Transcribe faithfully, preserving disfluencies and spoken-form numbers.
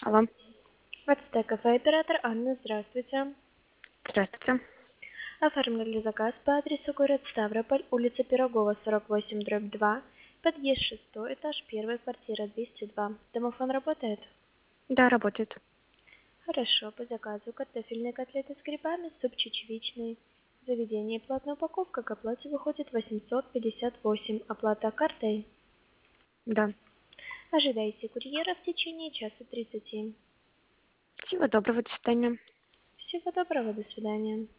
Алло, ВТТ кафе оператор Анна, здравствуйте. здравствуйте. Оформили заказ по адресу город Ставрополь, улица Пирогова, сорок восемь, дробь два, подъезд шестой, этаж один, квартира двести два. Домофон работает? Да, работает. Хорошо, по заказу картофельные котлеты с грибами, суп чечевичный. Заведение платная упаковка, к оплате выходит восемьсот пятьдесят восемь. Оплата картой. Да. Ожидайте курьера в течение часа тридцати. Всего доброго, до свидания. Всего доброго, до свидания.